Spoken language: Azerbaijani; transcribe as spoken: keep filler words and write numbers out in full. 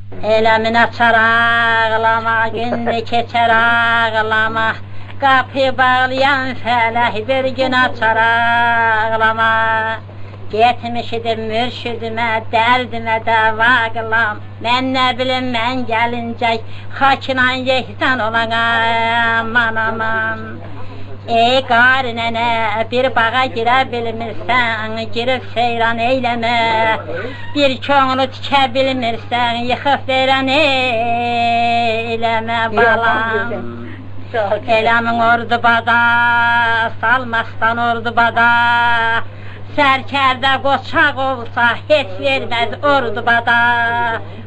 Eləmin açar ağlama, günde keçer ağlama. Kapıyı bağlayan felek bir gün açar ağlama. Getmişidim mürşidime, derdime dava kılam. Ben ne bileyim ben gelince hakinan yehtan olan aman aman. Ey gari nene, bir bağa girə bilmirsən, girib seyran eyleme. Bir köngülü tikə bilmirsən, yıxıb verən eyleme balam. Eləmin ordu bada, salmazdan ordu bada. Sərkərdə qoçaq olsa, heç verməz ordu bada.